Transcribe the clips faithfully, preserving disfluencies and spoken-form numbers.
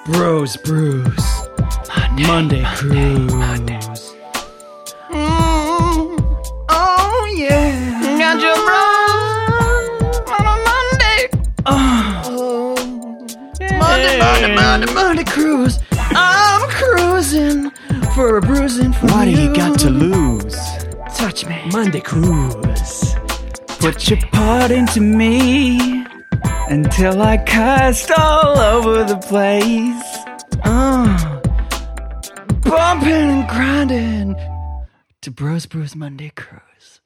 Bros Brews. Monday, Monday Cruise. Monday. Mm, oh yeah. Got your bros on a Monday. Oh. Yeah. Monday, Monday, Monday, Monday Cruise. I'm cruising for a bruising for What you. do you got to lose? Touch me. Monday Cruise. Put your part into me until I cast all over the place. Uh, bumping and grinding to Bros Brews Monday Cruise.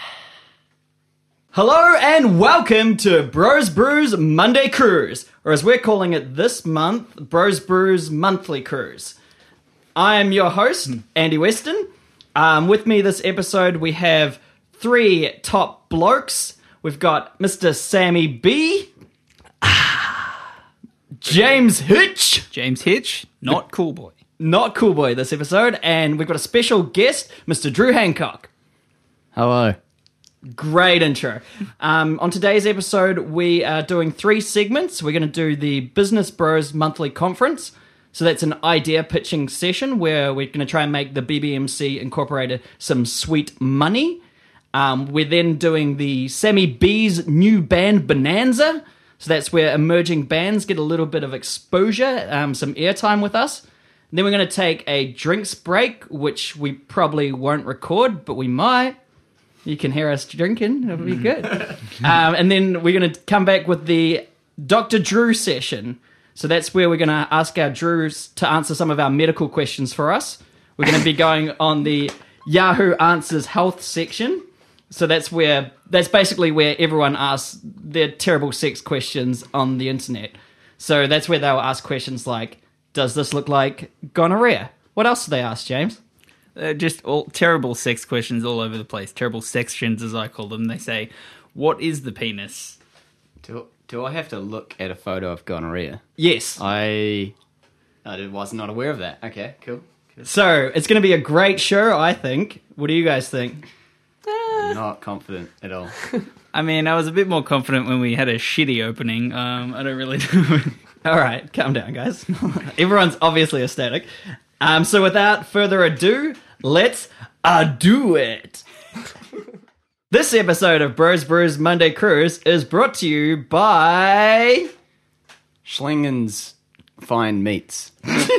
Hello and welcome to Bros Brews Monday Cruise, or as we're calling it this month, Bros Brews Monthly Cruise. I am your host, Andy Weston. Um, with me this episode we have three top blokes. We've got Mister Sammy B, James Hitch, James Hitch, not cool boy. not cool boy this episode, and we've got a special guest, Mister Drew Hancock. Hello. Great intro. Um, on today's episode, we are doing three segments. We're going to do the Business Bros Monthly Conference. So that's an idea pitching session where we're going to try and make the B B M C Incorporated some sweet money. Um, we're then doing the Sammy B's new band Bonanza. So that's where emerging bands get a little bit of exposure, um, some airtime with us. And then we're going to take a drinks break, which we probably won't record, but we might. You can hear us drinking. It'll be good. um, and then we're going to come back with the Doctor Drew session. So that's where we're going to ask our Drews to answer some of our medical questions for us. We're going to be going on the Yahoo Answers Health section. So that's where that's basically where everyone asks their terrible sex questions on the internet. So that's where they'll ask questions like, does this look like gonorrhea? What else do they ask, James? Uh, just all terrible sex questions all over the place. Terrible sections, as I call them. They say, what is the penis? Do, do I have to look at a photo of gonorrhea? Yes. I I was not aware of that. Okay, cool. cool. So it's going to be a great show, I think. What do you guys think? I'm not confident at all. I mean, I was a bit more confident when we had a shitty opening. Um, I don't really know. All right, calm down, guys. Everyone's obviously ecstatic. Um, so without further ado, let's a-do it. This episode of Bros Brews Monday Cruise is brought to you by... Schlingen's Fine Meats.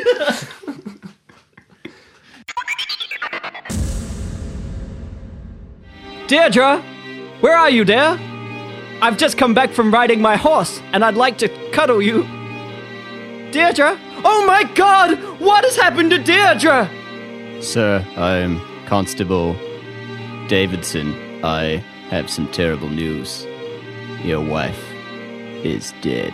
Deirdre, where are you, dear? I've just come back from riding my horse, and I'd like to cuddle you. Deirdre? Oh my god! What has happened to Deirdre? Sir, I'm Constable Davidson. I have some terrible news. Your wife is dead.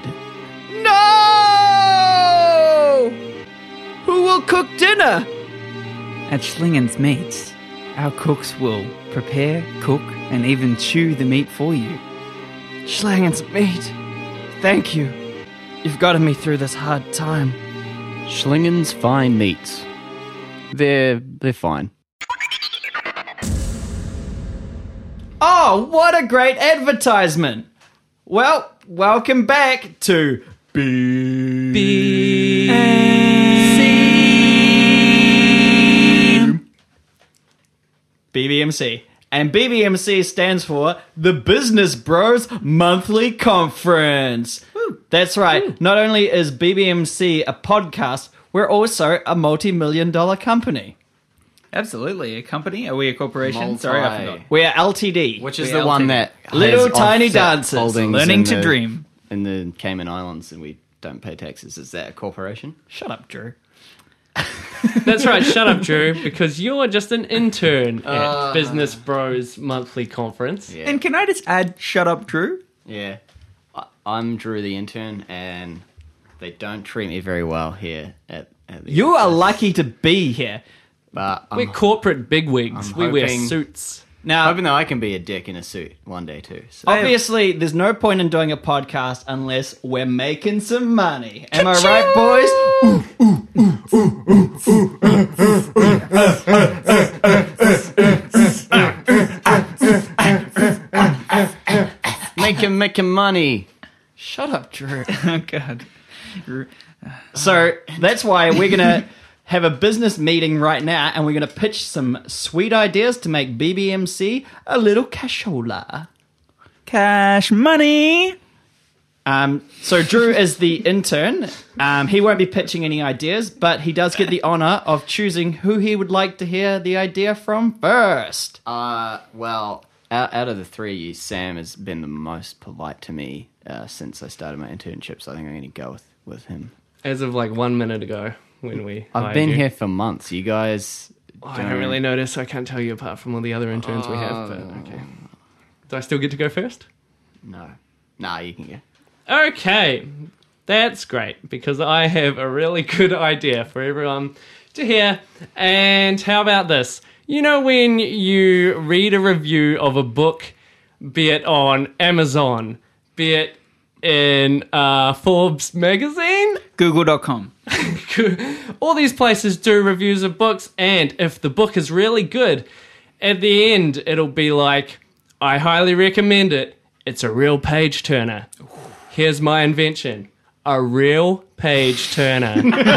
No! Who will cook dinner? At Schlingen's Meats, our cooks will prepare, cook, and even chew the meat for you. Schlangen's meat. Thank you. You've gotten me through this hard time. Schlingen's Fine Meats. They're, they're fine. Oh, what a great advertisement! Well, welcome back to B B M C. B B M C. And B B M C stands for the Business Bros Monthly Conference. Woo. That's right. Woo. Not only is B B M C a podcast, we're also a multi-million dollar company. Absolutely. A company? Are we a corporation? Multi. Sorry, I forgot. We're L T D. Which is We're the one L T D. that Little has tiny offset dancers. holdings Learning in to the- dream. in the Cayman Islands, and we don't pay taxes. Is that a corporation? Shut up, Drew. That's right, shut up, Drew, because you're just an intern at Uh. Business Bros Monthly Conference. Yeah. And can I just add, shut up, Drew? Yeah. I, I'm Drew the intern, and they don't treat me very well here at, at the You are office. lucky to be here. But I'm We're corporate bigwigs. I'm We wear hoping- suits. Now, hoping that I can be a dick in a suit one day too. So. obviously, there's no point in doing a podcast unless we're making some money. Am I right, boys? Make him, make him money. Shut up, Drew. Oh, God. So that's why we're going to have a business meeting right now, and we're going to pitch some sweet ideas to make B B M C a little cashola. Cash money. Um, so Drew is the intern. Um, he won't be pitching any ideas, but he does get the honor of choosing who he would like to hear the idea from first. Uh, well, out, out of the three of you, Sam has been the most polite to me uh, since I started my internship, so I think I'm going to go with, with him. As of like one minute ago when we I've hired been you. here for months. You guys... Oh, I don't really notice. I can't tell you apart from all the other interns we have, but okay. Do I still get to go first? No. Nah, you can go. Okay, that's great because I have a really good idea for everyone to hear. And how about this? You know when you read a review of a book, be it on Amazon, be it in uh, Forbes magazine? Google dot com. All these places do reviews of books, and if the book is really good, at the end it'll be like, I highly recommend it. It's a real page turner. Here's my invention. A real page turner.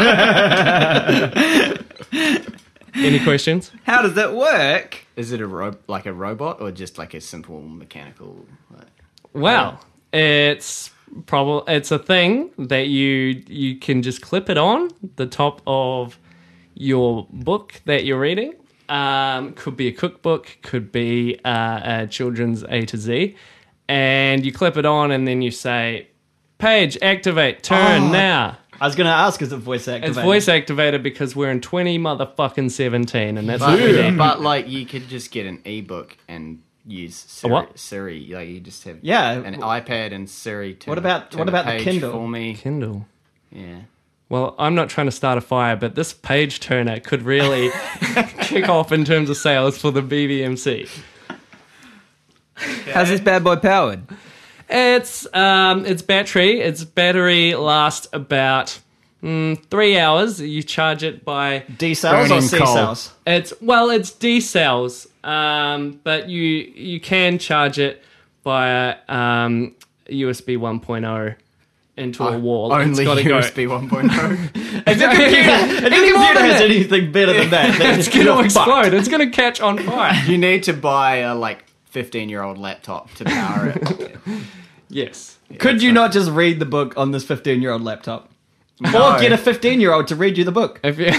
Any questions? How does that work? Is it a ro- like a robot or just like a simple mechanical... Like... Well, it's probably it's a thing that you you can just clip it on the top of your book that you're reading. Um, could be a cookbook, could be uh, a children's A to Z, and you clip it on, and then you say, "Page activate, turn Oh, now." I was going to ask, is it voice activated? It's voice activated because we're in twenty motherfucking seventeen, and that's what we But, need. but like you could just get an ebook and use Siri. what? Siri, like you just have Yeah. an iPad and Siri. Turn, What about- turn what about the page Kindle? for me? Kindle. Yeah. Well, I'm not trying to start a fire, but this page turner could really kick off in terms of sales for the B B M C. How's this bad boy powered? It's um, it's battery. Its battery lasts about mm, three hours. You charge it by D cells or Burning C coal. cells? it's well, it's D cells, um, but you you can charge it by um, U S B one point oh into a wall. It's Only gotta U S B one point oh. If your computer, if your Any more computer than has that. anything better than that, then It's gonna you're explode. fucked. It's gonna catch on fire. You need to buy a like fifteen-year-old laptop to power it. Yes. Could you not just read the book on this fifteen-year-old laptop? No. Or get a fifteen-year-old to read you the book? If you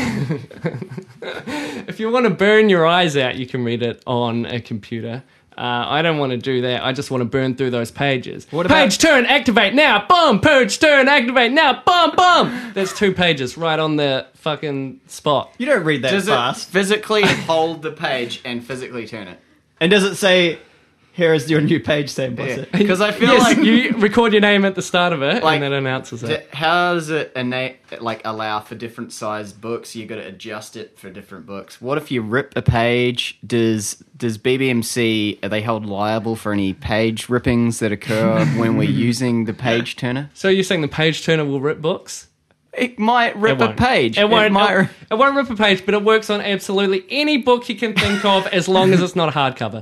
if you want to burn your eyes out, you can read it on a computer. Uh, I don't want to do that. I just want to burn through those pages. What about- page turn, activate now, boom! Page turn, activate now, boom, boom! There's two pages right on the fucking spot. You don't read that Does fast. it physically hold the page and physically turn it? And does it say, here is your new page, Sam Bussett? Because I feel yes, like you record your name at the start of it, Like, and then it announces D- it. how does it innate, like allow for different sized books? You got to adjust it for different books. What if you rip a page? Does does B B M C, are they held liable for any page rippings that occur when we're using the page turner? So you're saying the page turner will rip books? It might rip It a won't. page. It won't. might. It, it won't rip a page, but it works on absolutely any book you can think of, as long as it's not a hardcover.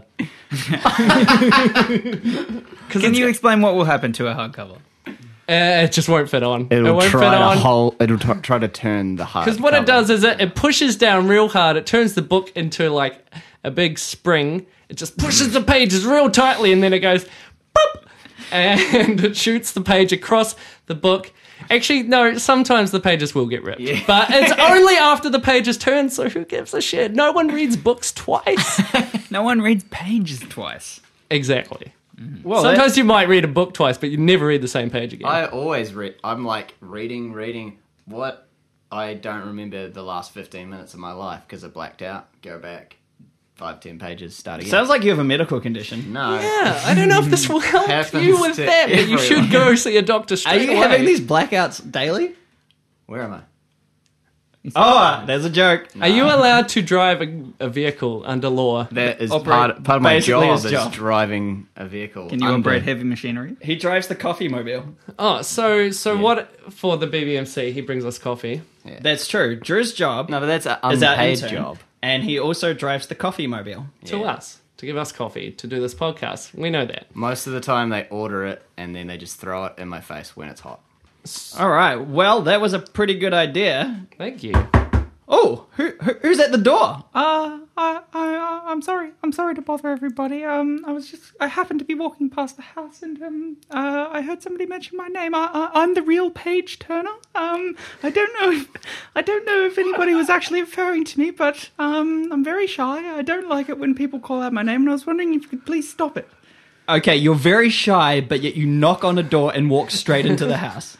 Can you explain what will happen to a hardcover? Uh, it just won't fit on. it It'll won't fit try to on. hold. It'll t- try to turn the hard. Because what it cover. does is it, it pushes down real hard. It turns the book into like a big spring. It just pushes the pages real tightly, and then it goes boop, and it shoots the page across the book. Actually, no, sometimes the pages will get ripped. Yeah. But it's only after the page is turned, so who gives a shit? No one reads books twice. No one reads pages twice. Exactly. Well, Sometimes you might read a book twice, but you never read the same page again. I always read. I'm like reading, reading. What? I don't remember the last fifteen minutes of my life because I blacked out. Go back five, ten pages, start again. sounds like you have a medical condition. no. yeah, I don't know if this will help Happens you with to that, but you should everyone. go see a doctor Are straight you away. having these blackouts daily? Where am I? Oh, there's a joke. Are you allowed to drive a, a vehicle under law? That is Operate part, part of my basically job his is job. driving a vehicle. Can you under- operate heavy machinery? He drives the coffee mobile. Oh, so so what for the B B M C? He brings us coffee. That's true. Drew's job No, but that's an is our unpaid intern, job. and he also drives the coffee mobile. To Yeah. us, to give us coffee, to do this podcast. We know that. Most of the time they order it and then they just throw it in my face when it's hot. All right. Well, that was a pretty good idea. Thank you. Oh, who, who who's at the door? Uh, I, I, I'm sorry. I'm sorry to bother everybody. Um, I was just, I happened to be walking past the house, and um, uh, I heard somebody mention my name. I, I, I'm the real Paige Turner. Um, I don't know if, I don't know if anybody was actually referring to me, but um, I'm very shy. I don't like it when people call out my name, and I was wondering if you could please stop it. Okay, you're very shy, but yet you knock on a door and walk straight into the house.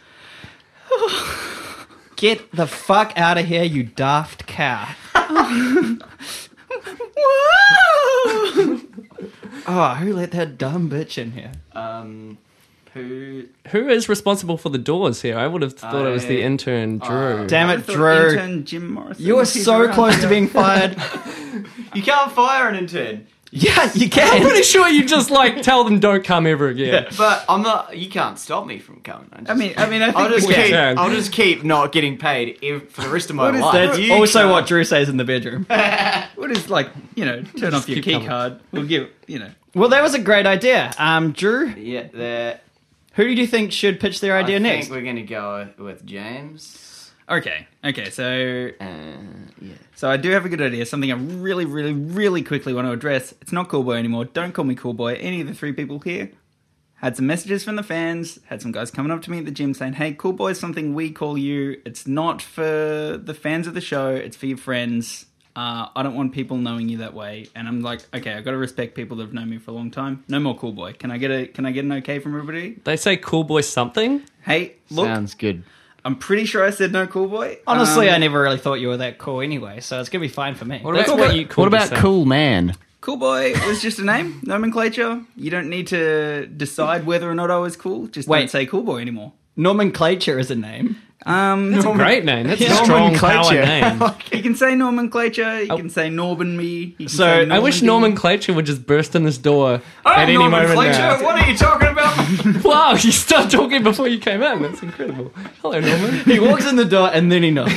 Get the fuck out of here, you daft cow. Oh, who let that dumb bitch in here? Um, who? Who is responsible for the doors here? I would have thought it was the I- intern, Drew. Damn I it, thought Drew. Intern Jim Morrison. You are He's so around. close to being fired. You can't fire an intern. Yeah, you I'm can. pretty sure you just like tell them don't come ever again. But I'm not. You can't stop me from coming. I, just, I mean, I mean, I think I'll just we keep. can. I'll just keep not getting paid ev- for the rest of my What is life. That's You also can't. what Drew says in the bedroom. What is like, you know, turn off your keep key coming. card. We'll give, you know. Well, that was a great idea. Um, Drew, Yeah, there. who do you think should pitch their idea I next? think we're gonna go with James. Okay, okay, so Uh, yeah. so I do have a good idea. Something I really, really, really quickly want to address. It's not Cool Boy anymore. Don't call me Cool Boy. Any of the three people here had some messages from the fans. Had some guys coming up to me at the gym saying, "Hey, Cool Boy is something we call you. It's not for the fans of the show. It's for your friends. Uh, I don't want people knowing you that way." And I'm like, okay, I got to respect people that have known me for a long time. No more Cool Boy. Can I get a Can I get an okay from everybody? They say cool boy something. Hey, look, Sounds good. I'm pretty sure I said no Cool Boy. Honestly, Um, I never really thought you were that cool anyway, so it's gonna be fine for me. That's what you call What about yourself. Cool Man? Cool Boy was just a name, nomenclature. You don't need to decide whether or not I was cool. Just Wait. don't say Cool Boy anymore. Nomenclature is a name. Um, That's a great name. That's a Yeah. strong power Nomenclature. name. you can say nomenclature. You Oh. can say Norman me. You can So, say I I wish Normandy. nomenclature would just burst in this door at any moment now. What are you talking about? Wow, you started talking before you came in. That's incredible. Hello, Norman. He walks in the door and then he knocks.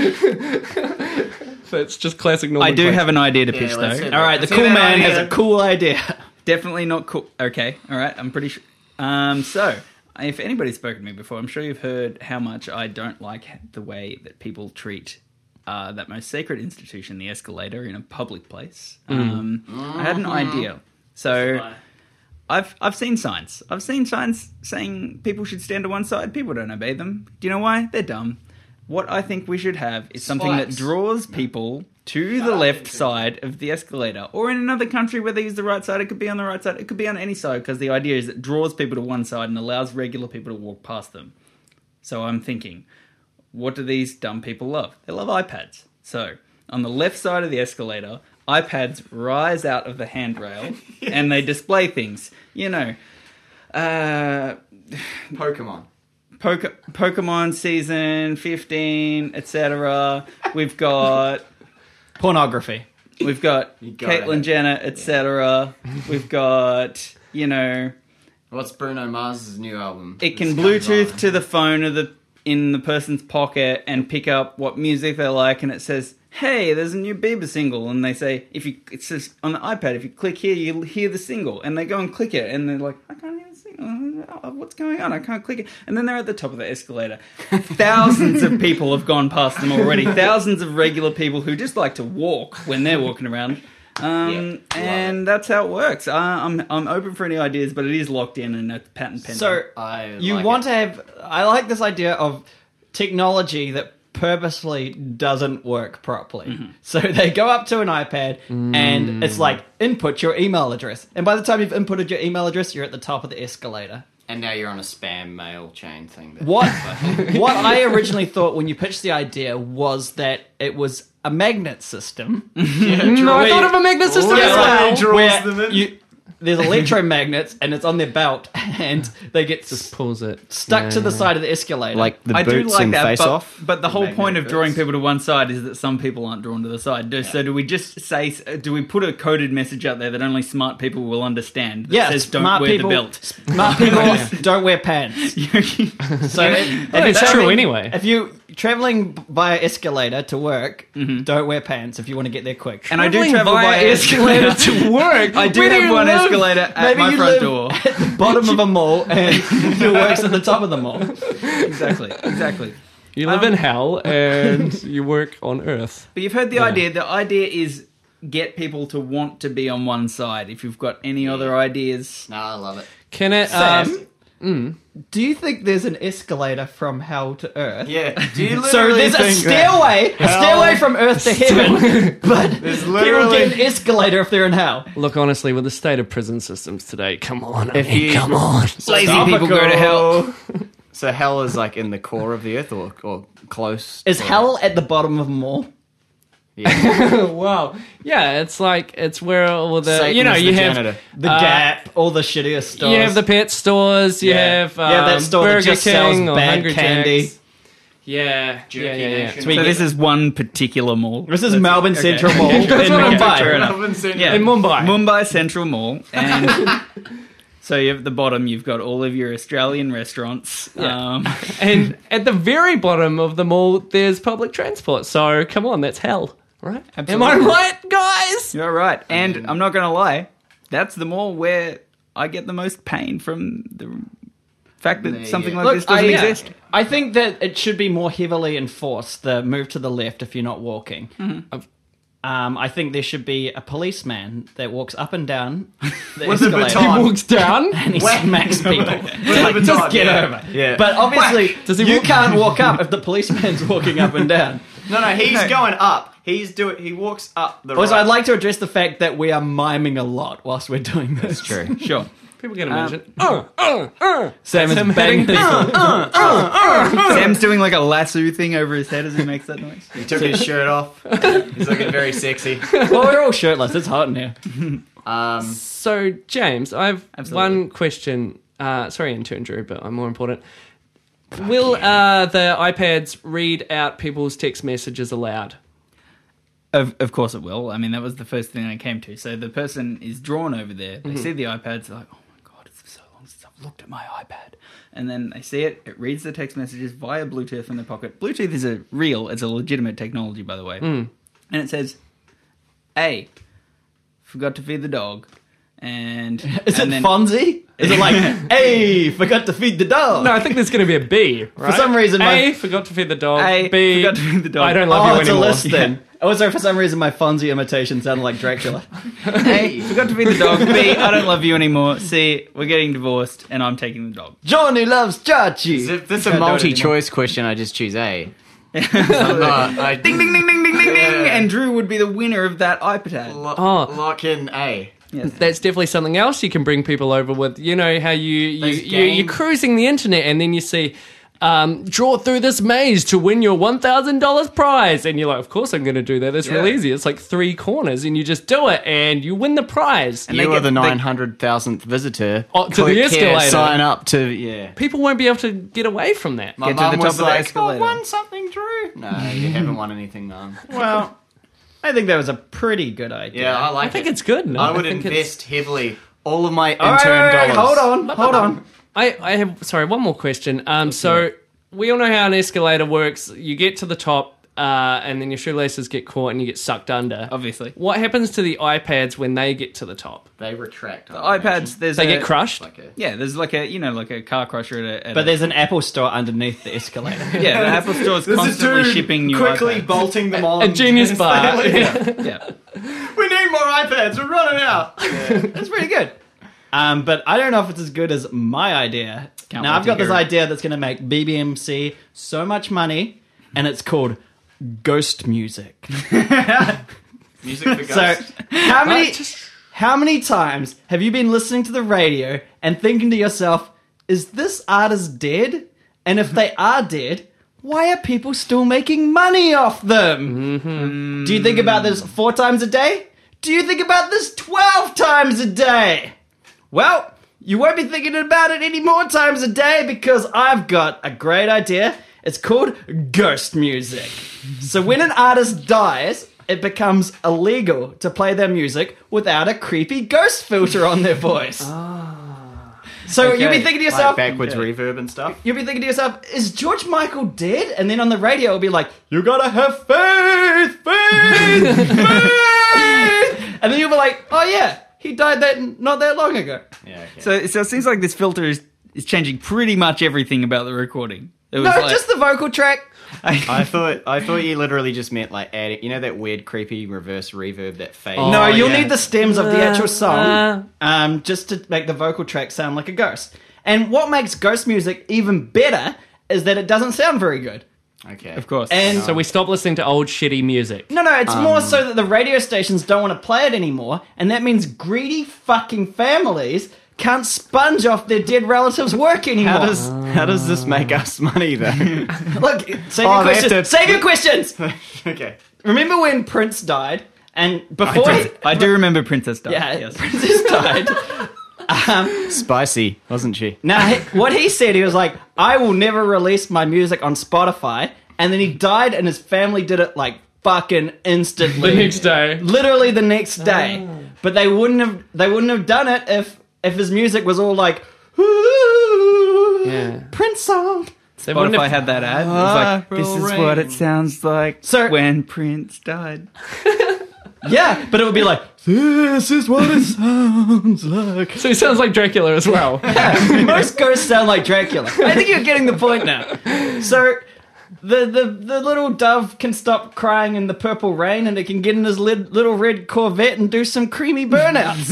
That's just classic I nomenclature. do have an idea to pitch Yeah, let's though. hear All right, the Let's cool hear that man has idea. a cool idea. Definitely not cool. Okay, all right. I'm pretty sure. Um, so if anybody's spoken to me before, I'm sure you've heard how much I don't like the way that people treat uh, that most sacred institution, the escalator, in a public place. Um, I had an idea. So I've I've seen signs. I've seen signs saying people should stand to one side. People don't obey them. Do you know why? They're dumb. What I think we should have is something that Spikes. draws people to the left side of the escalator. Or in another country where they use the right side, it could be on the right side. It could be on any side, because the idea is it draws people to one side and allows regular people to walk past them. So I'm thinking, what do these dumb people love? They love iPads. So on the left side of the escalator, iPads rise out of the handrail and they display things. You know, uh, Pokemon. Poke- Pokemon season fifteen, et cetera. We've got Pornography. we've got You got Caitlyn it. Jenner, et cetera. We've got, you know, What's Bruno Mars' new album? it can This comes Bluetooth on. to the phone of the in the person's pocket and pick up what music they like, and it says, "Hey, there's a new Bieber single," and they say, if you it says on the iPad, if you click here, you'll hear the single, and they go and click it, and they're like, "I can't hear the single. Oh, what's going on? I can't click it." And then they're at the top of the escalator. Thousands of people have gone past them already. Thousands of regular people who just like to walk when they're walking around. Um, Yeah, love and that's how it works. Uh, I'm I'm open for any ideas, but it is locked in and it's patent pending. So I you like want it. to have... I like this idea of technology that purposely doesn't work properly. Mm-hmm. So they go up to an iPad Mm. and it's like, input your email address. And by the time you've inputted your email address, you're at the top of the escalator. And now you're on a spam mail chain thing. That What what I originally thought when you pitched the idea was that it was a magnet system. No, I thought of a magnet system Yeah, as like, well. draws where them in. you- there's electromagnets and it's on their belt and they get Just s- pulls it. stuck Yeah, to the yeah. side of the escalator. like the I do boots like and that, face but, off. but the whole magnet point of boots. drawing people to one side is that some people aren't drawn to the side. Do, So do we just say, do we put a coded message out there that only smart people will understand that yeah, says don't smart wear people, the belt? Smart people don't wear pants. So it, Oh, it's if true only- anyway. If you traveling via escalator to work, don't wear pants if you want to get there quick. And I do Traveling travel via via escalator to work. I do Where have you one live? escalator at Maybe my you front live door. at the bottom of a mall and your work's at the top of the mall. Exactly, exactly. You live Um, in hell and you work on Earth. But you've heard the idea. The idea is get people to want to be on one side. If you've got any other ideas, No, I love it. Can it? Sam, Um, do you think there's an escalator from hell to Earth? Yeah. Do you So literally there's a think stairway, a Hell- stairway from Earth to heaven, but There's people literally- get an escalator if they're in hell. look, honestly, with the state of prison systems today, come on, I If mean, you- come on. lazy people go to hell. So hell is like in the core of the earth, or, or close. Is to- hell at the bottom of a mall? Yeah. Wow. Yeah, it's like it's where all the Satan you know is you the have janitor. The Uh, Gap, all the shittiest stores. you have the pet stores. You Yeah. have um, Yeah, that store that Burger just sells King or bad Hungry candy. Jacks. Yeah, yeah, Jerky yeah, yeah. Nation. We So get- this is one particular mall. This is Melbourne okay. Central Mall in That's what I'm Mumbai. Fair enough. Melbourne Central. Yeah. In Mumbai. Mumbai Central Mall, and so you have at the bottom. You've got all of your Australian restaurants. Yeah. Um, And at the very bottom of the mall, there's public transport. So come on, that's hell, right? Am I Absolutely. right, guys? you're right, and I'm not going to lie. That's the mall where I get the most pain from the fact that There you something go. like Look, this doesn't I, yeah, exist. I think that it should be more heavily enforced, the move to the left if you're not walking. Mm-hmm. Um, I think there should be a policeman that walks up and down the With a escalator baton. He walks down. and he smacks people. Like, Just get yeah. over. Yeah. But obviously, Does he you walk- can't walk up if the policeman's walking up and down. No, no, he's No. going up. He's doing. He walks up the. Also, right. I'd like to address the fact that we are miming a lot whilst we're doing this. True. Sure. People can imagine. uh, uh, uh. Sam is Sam banging hitting people. Sam's doing like a lasso thing over his head as he makes that noise. He took his shirt off. He's looking very sexy. Well, we're all shirtless. It's hot in here. Um, So, James, I have Absolutely. one question. Uh, sorry, intern Drew, but I'm more important. Will uh, the iPads read out people's text messages aloud? Of, of course it will. I mean, that was the first thing I came to. So the person is drawn over there. They see the iPads. They're like, oh my God, it's so long since I've looked at my iPad. And then they see it. It reads the text messages via Bluetooth from their pocket. Bluetooth is a real, it's a legitimate technology, by the way. And it says, hey, forgot to feed the dog. And, Is and it Fonzie? Is it like, hey, forgot to feed the dog? No, I think there's going to be a B. Right? some reason, my- A, forgot to feed the dog. A, B, forgot to feed the dog. I don't love Oh, you it's anymore. a list then. Also, for some reason, my Fonzie imitation sounded like Dracula. Hey, forgot to feed the dog. B, I don't love you anymore. C, we're getting divorced and I'm taking the dog. Johnny loves Chachi. if this is Can't a do it multi-choice question, I just choose A. I'm not, I Ding, ding, ding, ding, ding, ding, ding. Yeah. And Drew would be the winner of that iPad. Lo- Oh. lock in A. Yes. That's definitely something else you can bring people over with. You know how you, you, Those you you're games. cruising the internet and then you see, um, draw through this maze to win your one thousand dollars prize. And you're like, of course I'm going to do that. That's real Yeah. easy. It's like three corners and you just do it and you win the prize. And You they are get- the they- nine hundred thousandth visitor. Oh, to the Click here, escalator. sign up to, yeah. People won't be able to get away from that. My Get to mum the top was of the like, escalator. I won something, Drew. No, you haven't won anything, Mum. Well, I think that was a pretty good idea. Yeah, I like I think it. it's good. No? I would think it's- invest heavily all of my All right, intern wait, wait, wait, dollars. hold on, hold on. I, I have sorry, one more question. Um, so we all know how an escalator works. You get to the top, uh, and then your shoelaces get caught and you get sucked under. Obviously. What happens to the iPads when they get to the top? They retract. The iPads, there's They a, get crushed. Like a, Yeah, there's like a, you know, like a car crusher at a... At But a, there's an Apple store underneath the escalator. yeah, the Apple Store is constantly shipping new quickly iPads. bolting them on. A genius bar. Yeah. We need more iPads. We're running out. That's pretty good. Um, but I don't know if it's as good as my idea. Can't now wait I've to got this hear it. idea that's going to make B B M C so much money, and it's called ghost music. Music for So ghosts. how many how many times have you been listening to the radio and thinking to yourself, is this artist dead? And if they are dead, why are people still making money off them? Mm-hmm. Do you think about this four times a day? Do you think about this twelve times a day? Well, you won't be thinking about it any more times a day because I've got a great idea. It's called ghost music. So when an artist dies, it becomes illegal to play their music without a creepy ghost filter on their voice. So Okay. you'll be thinking to Like yourself, backwards Okay. reverb and stuff. you'll be thinking to yourself, is George Michael dead? And then on the radio it'll be like, you gotta have faith, faith, faith. And then you'll be like, oh yeah, he died that not that long ago. Yeah. Okay. So, so it seems like this filter is, is changing pretty much everything about the recording. It was No, like, just the vocal track. I thought I thought you literally just meant like adding. You know that weird, creepy reverse reverb that fades. Oh, No, you'll yeah. need the stems of the actual Uh, song um, just to make the vocal track sound like a ghost. And what makes ghost music even better is that it doesn't sound very good. Okay. of course. And So we stop listening to old shitty music. no, no, it's Um, more so that the radio stations don't want to play it anymore, and that means greedy fucking families can't sponge off their dead relatives' work anymore. How does how does this make us money though? Look, save Oh, your they have questions. to- Save your questions. Okay. Remember when Prince died, and before I he, do, I do remember Princess Di. yeah, Yes. Princess died. Spicy, wasn't she? Now, he- what he said, he was like, I will never release my music on Spotify. And then he died, and his family did it like fucking instantly. The next day. Literally the next day. Oh. But they wouldn't have they wouldn't have done it if if his music was all like, ooh, Yeah. Prince song. They wouldn't Spotify have- had that ad. It was like, this is what it sounds like So- when Prince died. Yeah, but it would be like, this is what it sounds like. So he sounds like Dracula as well. Most ghosts sound like Dracula. I think you're getting the point now. So the, the, the little dove can stop crying in the purple rain, and it can get in his lid, little red Corvette and do some creamy burnouts.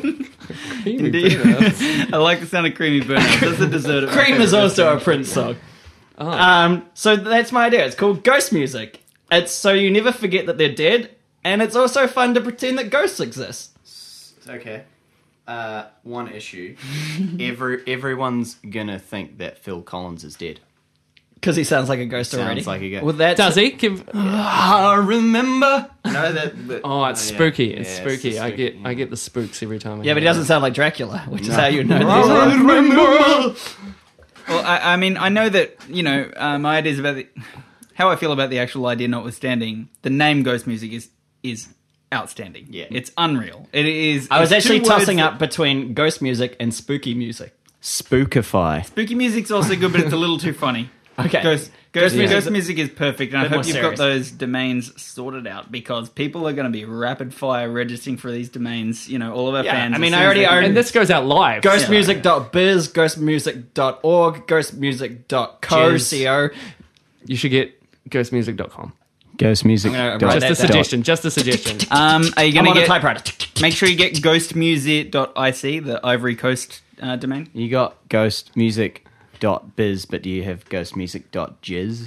I like the sound of creamy burnout. That's a dessert. at my Cream is favorite also a restaurant. Prince song. Um, so that's my idea. It's called ghost music. It's so you never forget that they're dead, and it's also fun to pretend that ghosts exist. Okay. Uh, one issue. Every everyone's gonna think that Phil Collins is dead. Because he sounds like a ghost Sounds already. like a ghost. Well, that's Does he? Give... I remember. No, that. that Oh, it's yeah. spooky. It's Yeah, spooky. the I spook- get I get the spooks every time. I Yeah, but he hear doesn't sound like Dracula, which is how you know. I That remember. Well, I, I mean, I know that, you know, uh, my ideas about the, how I feel about the actual idea notwithstanding, the name ghost music is is outstanding. Yeah. It's unreal. It is. I was it's actually two words tossing that- up between ghost music and spooky music. Spookify. Spooky music's also good, but it's a little too funny. Okay. Ghost, Ghost ghost, music- ghost music is perfect, and I Bit hope more you've serious. got those domains sorted out because people are going to be rapid fire registering for these domains. You know, all of our Yeah, fans. I as mean, soon I as already they can- own- And this goes out live. Ghostmusic dot biz, ghostmusic dot org, ghostmusic dot co, Jizz. C O. You should get ghost music dot com. Ghost music. I'm gonna dot- write Just a that down. suggestion. Just a suggestion. Um, are you I'm going on to a get? typewriter. Make sure you get ghostmusic dot I C, the Ivory Coast uh, domain. You got ghost music dot biz, but do you have ghost music dot jizz?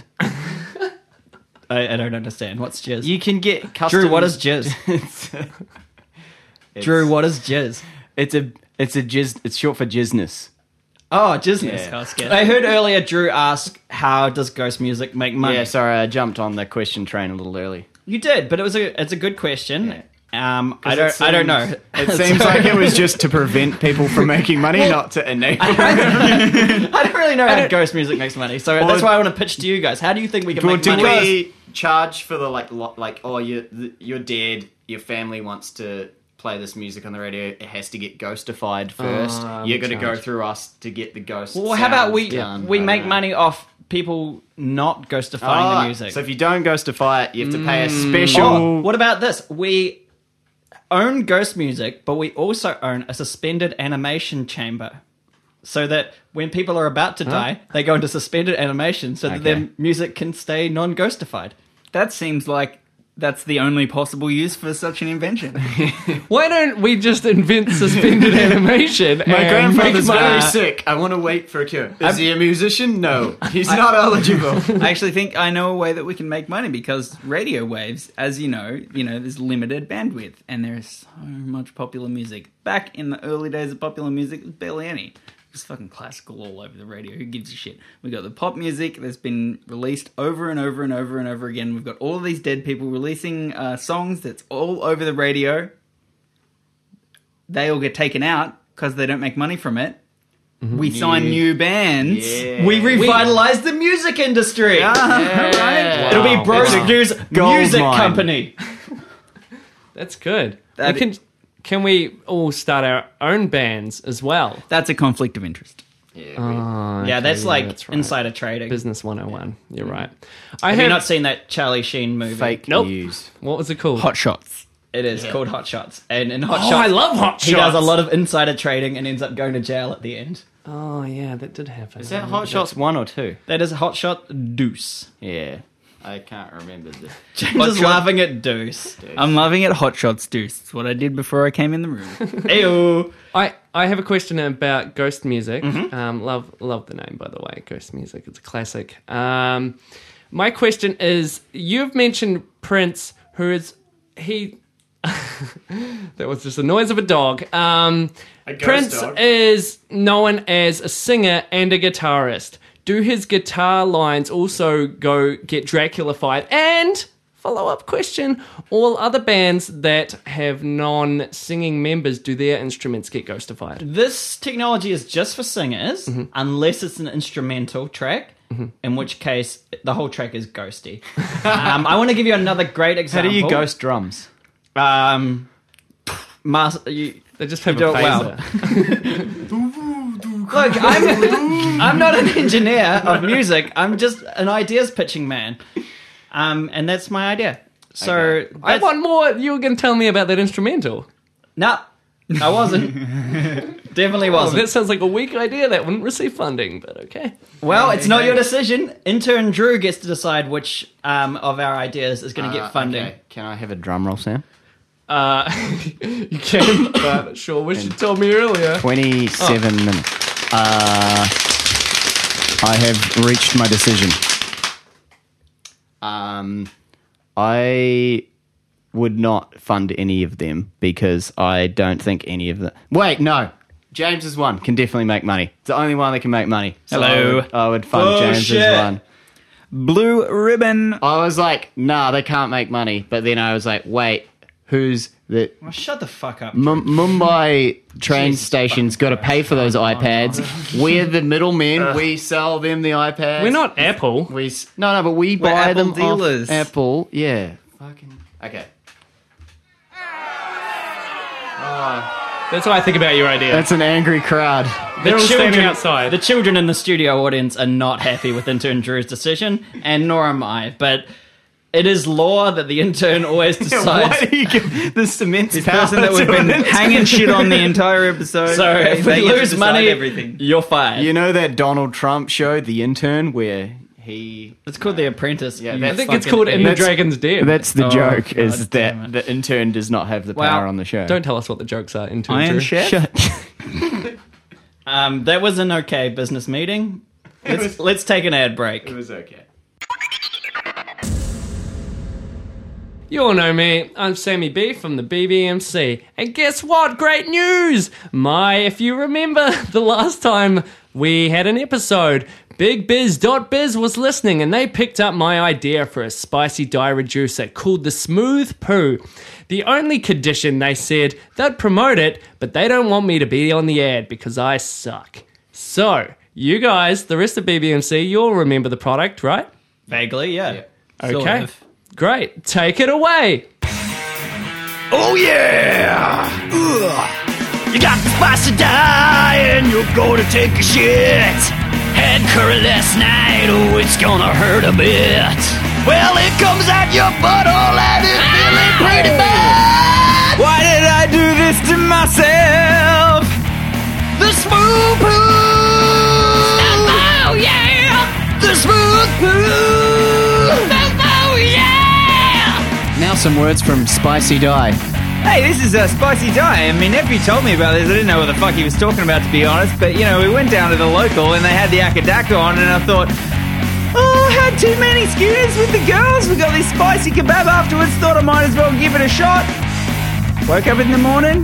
I, I don't understand. What's jizz? You can get custom. Drew, what is jizz? it's, Drew, what is jizz? It's a it's a jizz. It's short for jizness. Oh, jizzness. Yeah. I was scared. I heard earlier Drew ask, how does ghost music make money? Yeah, sorry, I jumped on the question train a little early. You did, but it was a it's a good question. Um, I It don't I don't know. seems- It seems like it was just to prevent people from making money, not to enable. I don't really know how ghost music makes money, so Well, that's why I want to pitch to you guys. How do you think we can Well, make do money? we charge for the like lo- like oh you you're dead, your family wants to play this music on the radio, it has to get ghostified first. Oh, You're we going to go charge. through us to get the ghost. Well, how about sounds we done. we I make don't know. money off people not ghostifying Ah, the music? So if you don't ghostify it, you have to pay a Oh, special. what about this? We own ghost music, but we also own a suspended animation chamber. So that when people are about to die, they go into suspended animation so that Okay. their music can stay non-ghostified. That seems like that's the only possible use for such an invention. Why don't we just invent suspended animation? My and grandfather's make very money? sick. I want to wait for a cure. Is he a musician? No, he's not eligible. I actually think I know a way that we can make money because radio waves, as you know, you know, there's limited bandwidth and there is so much popular music. Back in the early days of popular music, there was barely any. It was fucking classical all over the radio. Who gives a shit? We got the pop music that's been released over and over and over and over again. We've got all of these dead people releasing uh, songs that's all over the radio. They all get taken out because they don't make money from it. We sign new bands. Yeah. We revitalize the music industry. Right? It'll be Wow. Bros It's a News gold Music mine. Company. That's good. That we can can we all start our own bands as well? That's a conflict of interest. Yeah, Oh, Yeah, okay, that's like that's right. insider trading. Business one oh one. You're right. I Have heard, you not seen that Charlie Sheen movie? fake Nope. news. what was it called? Hot shots. It is called Hot Shots. And in Hot Oh, Shots, I love Hot he Shots. does a lot of insider trading and ends up going to jail at the end. Oh, yeah, that did happen. Is that Hot Shots one or two? That is Hot Shot Deuce. Yeah. I can't remember the... James Hot is Shot- laughing at Deuce. I'm loving it. Hot shots, deuce. It's what I did before I came in the room. Ew. I, I have a question about Ghost Music. Mm-hmm. Um, love love the name, by the way. Ghost Music. It's a classic. Um, my question is, you've mentioned Prince, who is... He... that was just the noise of a dog. Um, Prince dog. is known as a singer and a guitarist. Do his guitar lines also go get Dracula-fied? And, follow-up question, all other bands that have non-singing members, do their instruments get ghostified? This technology is just for singers, Mm-hmm. unless it's an instrumental track, in which case the whole track is ghosty. um, I want to give you another great How example. do you ghost drums? Um, mas- you, They just have You a do it well. phaser. Look, I'm, I'm not an engineer of music. I'm just an ideas pitching man. Um, and that's my idea. So, Okay. I that's- want more. You were going to tell me about that instrumental. no, I wasn't. Definitely Oh, wasn't. that sounds like a weak idea that wouldn't receive funding, but okay. Well, it's not your decision. Intern Drew gets to decide which um, of our ideas is going to Uh, get funding. okay. Can I have a drum roll, Sam? Uh, you can, but sure, wish you told me earlier. twenty-seven minutes. Uh, I have reached my decision. Um, I would not fund any of them because I don't think any of them... Wait, no. James's one can definitely make money. It's the only one that can make money. So I Hello. would, I would fund James's Bullshit. one. Blue ribbon. I was like, nah, they can't make money. But then I was like, wait, who's the... Well, shut the fuck up. M- Mumbai train Jesus station's got to pay for those iPads. We're the middlemen. We sell them the iPads. We're not Apple. We s- no, no, but we We're buy Apple them dealers. off Apple. Yeah. Fucking. Okay. That's what I think about your idea. That's an angry crowd. They're all standing children- outside. The children in the studio audience are not happy with intern Drew's decision, and nor am I. But it is law that the intern always Why decides. do you give the cement This person that we've been hanging shit on the entire episode. So they- if they we get to lose decide money, everything. you're fired. You know that Donald Trump show, The Intern, where he. It's called The Apprentice. Yeah, you that- I think it's fucking called In the idiot. Dragon's Den. That's the Oh, joke, God is damn that it. the intern does not have the Well, power on the show. Don't tell us what the jokes are. Into Iron Drew. Chef. Shut. Um, that was an okay business meeting. Let's, let's take an ad break. It was okay. You all know me. I'm Sammy B from the B B M C. And guess what? Great news! My, if you remember the last time we had an episode, Big Biz dot biz was listening and they picked up my idea for a spicy dye reducer called the Smooth Poo. The only condition, they said, they'd promote it, but they don't want me to be on the ad because I suck. So, you guys, the rest of B B M C, you'll remember the product, right? Vaguely, yeah. Sort Okay. of. Great. Take it away. Oh yeah! Ugh. You got the spicy dye and you're gonna take a shit. Had curry last night, oh it's gonna hurt a bit. Well, it comes out your butthole and it's feeling pretty bad. Why did I do this to myself? The smooth poo. Oh yeah! The smooth poo. Oh yeah! Now some words from Spicy Dye. Hey, this is a spicy dye. I mean, nephew told me about this. I didn't know what the fuck he was talking about, to be honest. But, you know, we went down to the local and they had the akadaka on, and I thought, oh, I had too many scooters with the girls. We got this spicy kebab afterwards. Thought I might as well give it a shot. Woke up in the morning,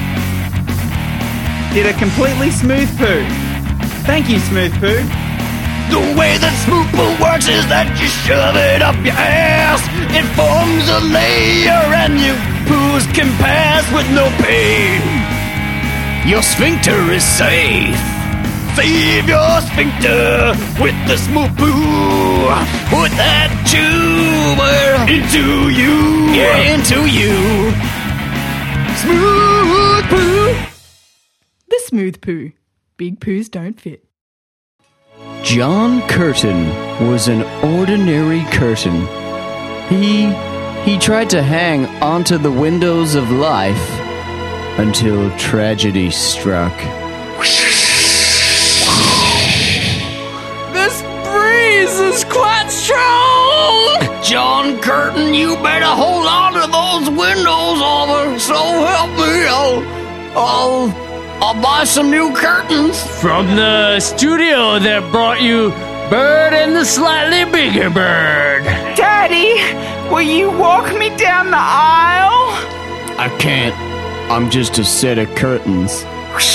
did a completely smooth poo. Thank you, smooth poo. The way that smooth poo works is that you shove it up your ass. It forms a layer and your poos can pass with no pain. Your sphincter is safe. Save your sphincter with the smooth poo. Put that tuber into you. Yeah, into you. Smooth smooth poo. Big poos don't fit. John Curtin was an ordinary curtain. He he tried to hang onto the windows of life until tragedy struck. This breeze is quite strong! John Curtin, you better hold on to those windows, or so help me, I'll, I'll, I'll buy some new curtains. From the studio that brought you Bird and the Slightly Bigger Bird. Daddy, will you walk me down the aisle? I can't. I'm just a set of curtains.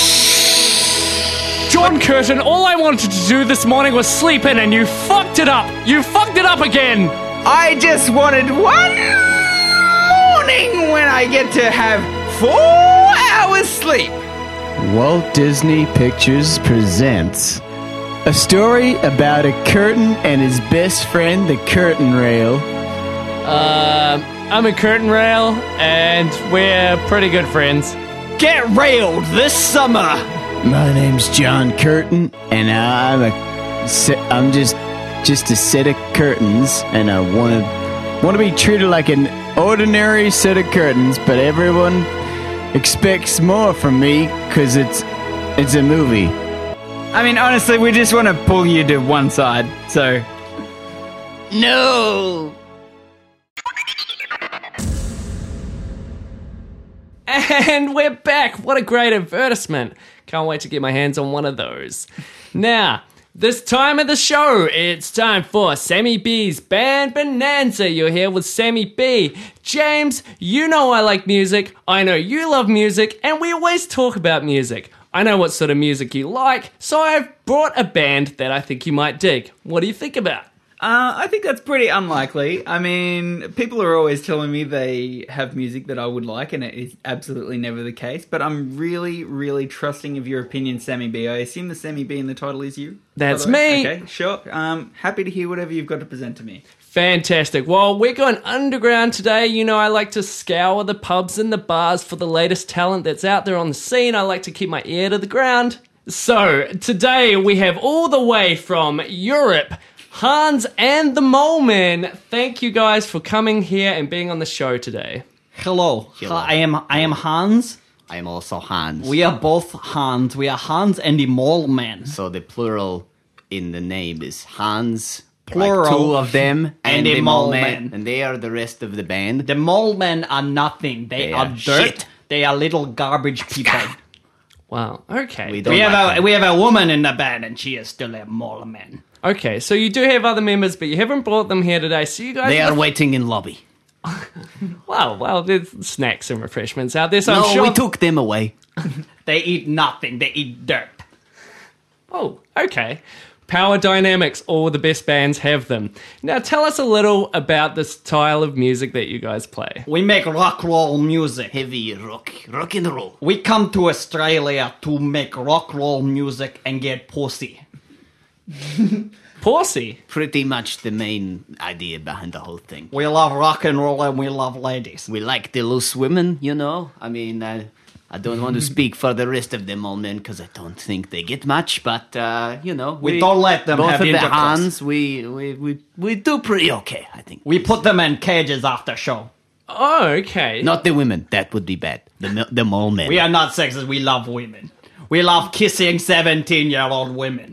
John Curtin, all I wanted to do this morning was sleep in and you fucked it up. You fucked it up again. I just wanted one morning when I get to have four hours sleep. Walt Disney Pictures presents a story about a curtain and his best friend, the curtain rail. Um, I'm a curtain rail, and we're pretty good friends. Get railed this summer. My name's John Curtin, and I'm a, se- I'm just, just a set of curtains, and I want to, want to be treated like an ordinary set of curtains, but everyone expects more from me because it's, it's a movie. I mean, honestly, we just want to pull you to one side, so... No. And we're back. What a great advertisement. Can't wait to get my hands on one of those. Now, this time of the show, it's time for Sammy B's Band Bonanza. You're here with Sammy B. James, you know I like music. I know you love music, and we always talk about music. I know what sort of music you like, so I've brought a band that I think you might dig. What do you think about? Uh, I think that's pretty unlikely. I mean, people are always telling me they have music that I would like, and it is absolutely never the case. But I'm really, really trusting of your opinion, Sammy B. I assume the Sammy B in the title is you? That's by the way? me. Okay, sure. Um, happy to hear whatever you've got to present to me. Fantastic. Well, we're going underground today. You know, I like to scour the pubs and the bars for the latest talent that's out there on the scene. I like to keep my ear to the ground. So, today we have all the way from Europe, Hans and the Mole Men. Thank you guys for coming here and being on the show today. Hello. Hello. I am I am Hans. I am also Hans. We are both Hans. We are Hans and the Mole Man. So the plural in the name is Hans. Plural. Like two of them and, And the the Mole Mole Man. Man. And they are the rest of the band. The Mole Men are nothing. They, They are, are dirt. shit. They are little garbage people. Wow. Okay. We don't We have like a them. we have a woman in the band, and she is still a Mole Man. Okay, so you do have other members, but you haven't brought them here today. So you guys They are waiting in lobby. Well, well, there's snacks and refreshments out there, so no, I'm sure we took them away. They eat nothing. They eat dirt. Oh, okay. Power dynamics, all the best bands have them. Now tell us a little about the style of music that you guys play. We make rock roll music. Heavy rock, rock and roll. We come to Australia to make rock roll music and get pussy. Porsey. Pretty much the main idea behind the whole thing. We love rock and roll and we love ladies. We like the loose women, you know. I mean, I, I don't want to speak for the rest of them all men because I don't think they get much. But uh, you know, We don't let them both have of the intercourse. hands. We, we we we do pretty okay, I think. We put them in cages after show. Oh, okay. Not the women. That would be bad. The mo- the mole men. We are not sexist. We love women. We love kissing seventeen-year-old women.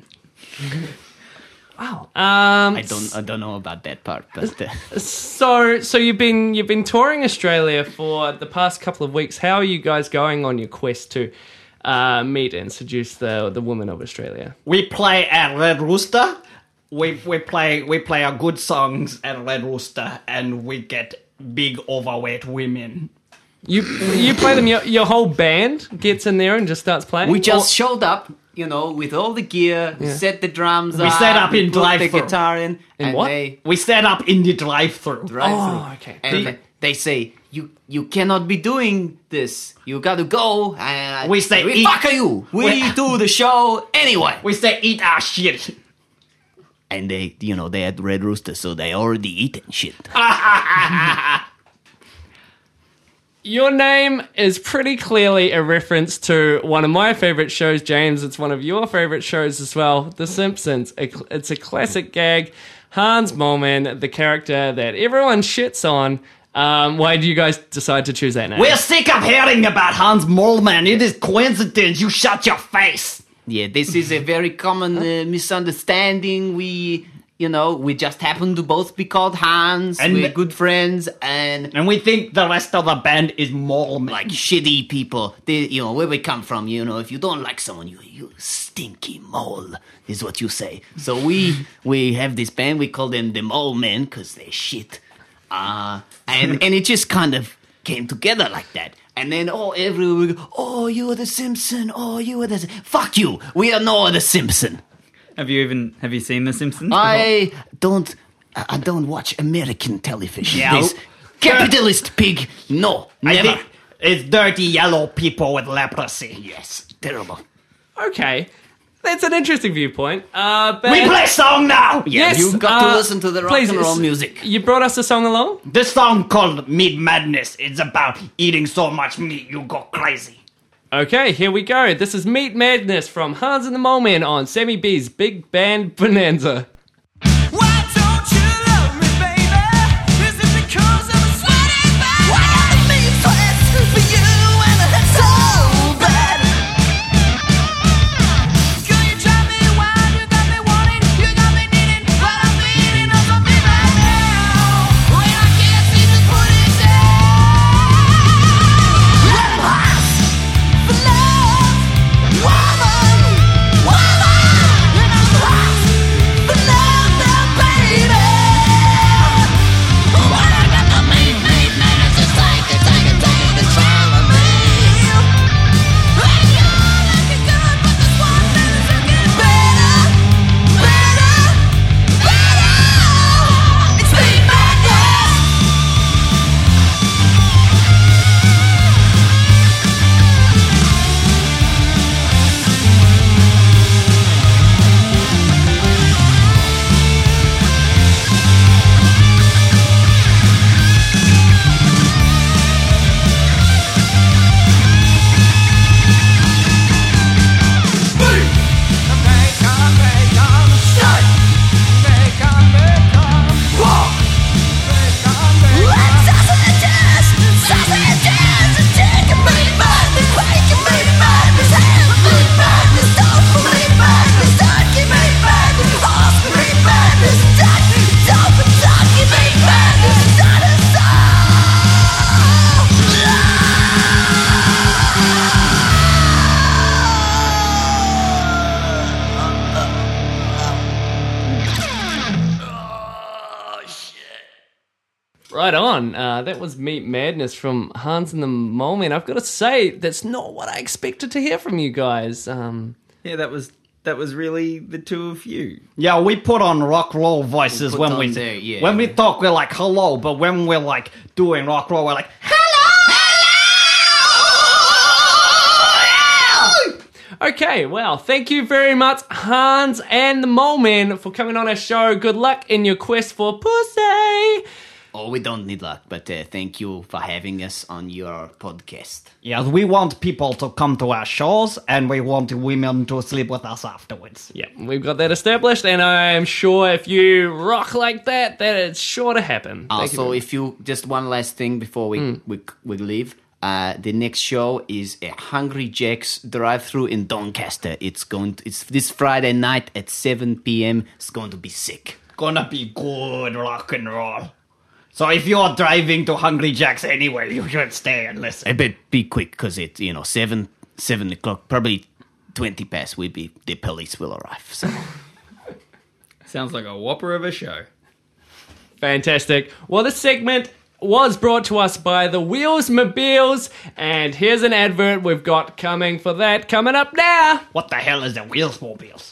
Um, I don't I don't know about that part, but uh, So, so you've been you've been touring Australia for the past couple of weeks. How are you guys going on your quest to uh, meet and seduce the the women of Australia? We play at Red Rooster. We we play we play our good songs at Red Rooster, and we get big overweight women. You you play them. Your, your whole band gets in there and just starts playing. we just showed up, you know, with all the gear, Yeah. set the drums We up, set up in put the drive-thru. guitar in, In and what? they We set up in the drive-through. drive Oh, through. okay. And The- they, they say, you you cannot be doing this. You got to go. And We say, we eat- fuck you. We, We- do the show anyway. We say eat our shit. And they, you know, they had Red Rooster, so they already eaten shit. Your name is pretty clearly a reference to one of my favorite shows, James. It's one of your favorite shows as well, The Simpsons. It's a classic gag. Hans Moleman, the character that everyone shits on. Um, why do you guys decide to choose that name? We're sick of hearing about Hans Moleman. It is coincidence. You shut your face. Yeah, this is a very common uh, misunderstanding. We, you know, we just happen to both be called Hans. And we're the- good friends, and And we think the rest of the band is Moleman. like shitty people. They, you know, where we come from. You know, if you don't like someone, you you stinky mole is what you say. So we we have this band. We call them the Mole Men because they shit. Uh, and and it just kind of came together like that. And then, oh, everyone would go, oh, you are the Simpson. Oh, you are the... Sim-" Fuck you. We are not the Simpson. Have you even have you seen The Simpsons? I don't... I don't watch American television. Yeah. This capitalist pig. No, I never. think it's dirty yellow people with leprosy. Yes, terrible. Okay, that's an interesting viewpoint. Uh, but We play song now. Yes, you got uh, to listen to the rock please, and roll s- music. You brought us a song along? This song called Meat Madness. It's about eating so much meat you go crazy. Okay, here we go. This is Meat Madness from Hans and the Mole Men on Sammy B's Big Band Bonanza. Why don't you love me, baby? Is it because I'm a sweaty man? Why gotta be sweat for you and it's so bad? Girl, you drive me wild, you got me wanting, you got me needing, but I'm bleeding off of me right now. When I can't seem to put it down. I'm hot for love, woman, woman, and I'm hot for love now, baby. When I got the meat, meat, man, it's just like a, take a, take control of me. And you're looking good, but this one man is looking better, better, better. It's meat madness. Bacon, bacon, shit. Bacon, bacon, whoa. Bacon, bacon. Sausages, sausages, chicken meat madness, bacon meat madness, ham meat madness, tofu meat madness, turkey meat madness, horse meat madness, duck, tofu, turkey meat madness, dinosaur. Right on. Uh, that was Meat Madness from Hans and the Mole Men. I've got to say, that's not what I expected to hear from you guys. Um, Yeah, that was that was really the two of you. Yeah, we put on rock roll voices We put when on we there, yeah. when we talk. We're like hello, but when we're like doing rock roll, we're like okay, well, thank you very much, Hans and the Mole Men, for coming on our show. Good luck in your quest for pussy. Oh, we don't need luck, but uh, thank you for having us on your podcast. yeah. We want people to come to our shows, and we want women to sleep with us afterwards. Yeah, we've got that established, and I am sure if you rock like that, that it's sure to happen. Thank you Also, very if you just one last thing before we we, we leave, uh, the next show is a Hungry Jack's drive-through in Doncaster. It's going. To, it's this Friday night at seven p.m. It's going to be sick. Gonna be good rock and roll. So if you're driving to Hungry Jack's anyway, you should stay and listen. I bet be quick because it you know seven seven o'clock, probably twenty past. Will be the police will arrive. So Sounds like a whopper of a show. Fantastic. Well, this segment was brought to us by the Wheels Mobiles, and here's an advert we've got coming for that coming up now. What the hell is the Wheels Mobiles?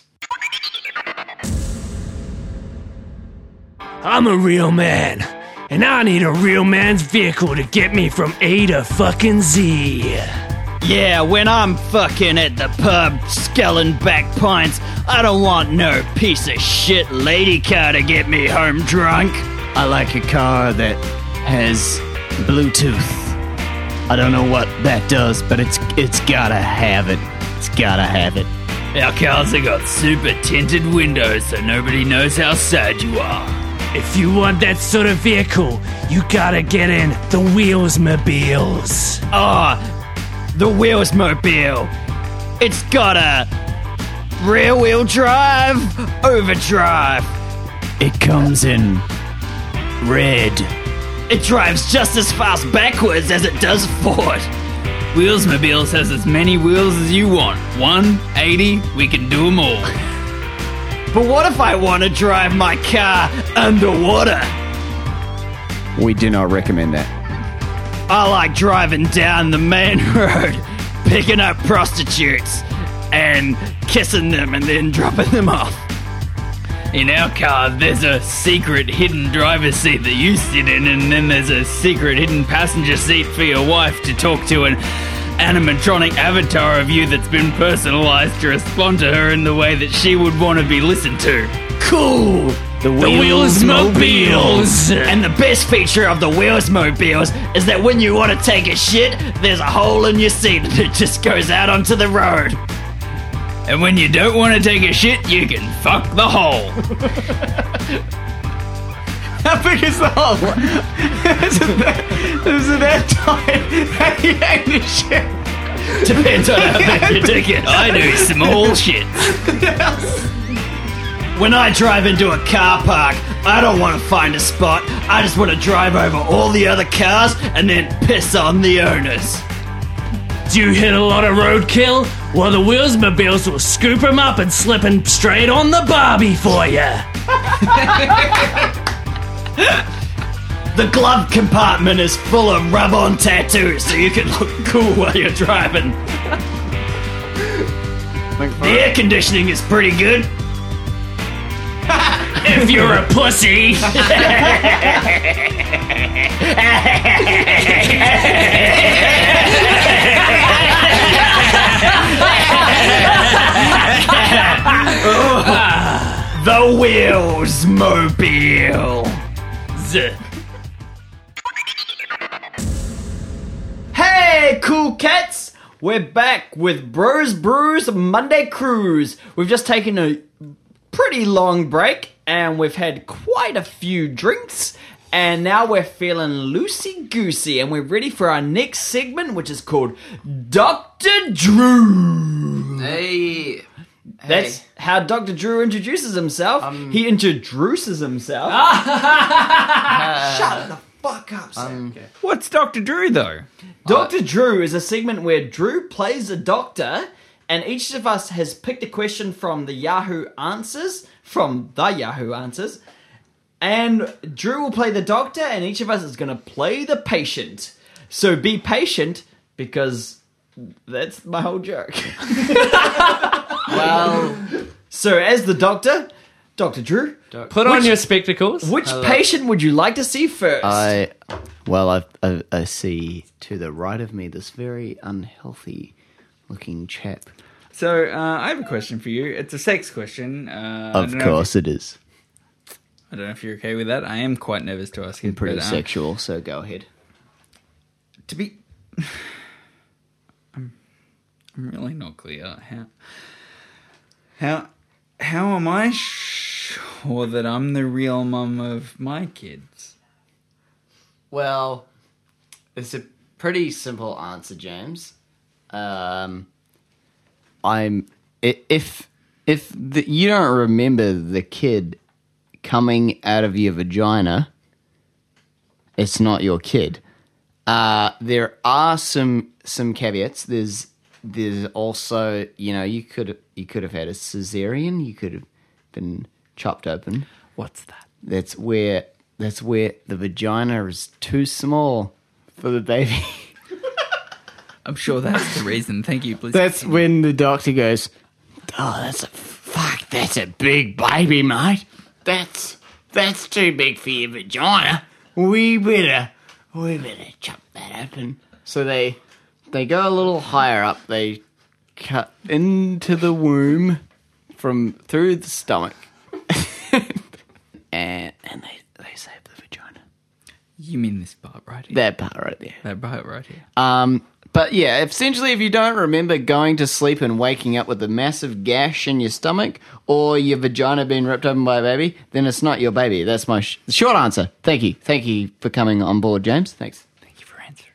I'm a real man, and I need a real man's vehicle to get me from A to fucking Z. Yeah, when I'm fucking at the pub, skelling back pints, I don't want no piece of shit lady car to get me home drunk. I like a car that has Bluetooth. I don't know what that does, but it's it's gotta have it. It's gotta have it. Our cars have got super tinted windows so nobody knows how sad you are. If you want that sort of vehicle, you gotta get in the Wheelsmobiles. Ah, the Wheelsmobile. It's got a rear wheel drive, overdrive. It comes in red. It drives just as fast backwards as it does forward. Wheelsmobiles has as many wheels as you want. One, eighty, we can do them all. But what if I want to drive my car underwater? We do not recommend that. I like driving down the main road, picking up prostitutes, and kissing them and then dropping them off. In our car, there's a secret hidden driver's seat that you sit in, and then there's a secret hidden passenger seat for your wife to talk to an animatronic avatar of you that's been personalized to respond to her in the way that she would want to be listened to. Cool! The Wheelsmobiles. And the best feature of the Wheelsmobiles is that when you want to take a shit, there's a hole in your seat that just goes out onto the road. And when you don't want to take a shit, you can fuck the hole. How big is the hole? is, it that, is it that time that you hang the shit? Depends on how big your dick is. I do small shit. When I drive into a car park, I don't want to find a spot. I just want to drive over all the other cars and then piss on the owners. Do you hit a lot of roadkill? Well, the Wheelsmobiles will scoop them up and slip them straight on the Barbie for you. The glove compartment is full of rub-on tattoos so you can look cool while you're driving. The air conditioning is pretty good. If you're a pussy. The Wheelsmobile. Z- Hey, cool cats! We're back with Bros Brews Monday Cruise. We've just taken a pretty long break and we've had quite a few drinks, and now we're feeling loosey-goosey and we're ready for our next segment, which is called Doctor Drew. Hey. That's how Doctor Drew introduces himself. Um, he introduces himself. uh, Shut the fuck up, Sam. Um, Okay. What's Doctor Drew, though? Doctor Drew is a segment where Drew plays a doctor, and each of us has picked a question from the Yahoo Answers, from the Yahoo Answers, and Drew will play the doctor, and each of us is going to play the patient. So be patient, because that's my whole joke. well, So as the doctor, Doctor Drew, Put on Which- your spectacles. which patient would you like to see first? I, well, I, I, I see to the right of me this very unhealthy-looking chap. So, uh, I have a question for you. It's a sex question. Uh, I Of don't know course, it is. If, I don't know if you're okay with that. I am quite nervous to ask it. Pretty but, uh, sexual, so go ahead. To be... I'm, I'm really not clear. How... How... How am I sure that I'm the real mum of my kids? Well, it's a pretty simple answer, James. Um, I'm i- if if the, you don't remember the kid coming out of your vagina, it's not your kid. Uh, there are some some caveats. There's there's also, you know, you could you could have had a cesarean. You could have been chopped open. What's that? That's where that's where the vagina is too small for the baby. I'm sure that's the reason. Thank you, please. That's when the doctor goes, "Oh, that's a fuck. That's a big baby, mate. That's that's too big for your vagina. We better we better chop that open." So they they go a little higher up. They cut into the womb from through the stomach, and and they they save the vagina. You mean this part right here? That part right there. That part right here. Um, but yeah, essentially, if you don't remember going to sleep and waking up with a massive gash in your stomach or your vagina being ripped open by a baby, then it's not your baby. That's my sh- short answer. Thank you. Thank you for coming on board, James. Thanks. Thank you for answering.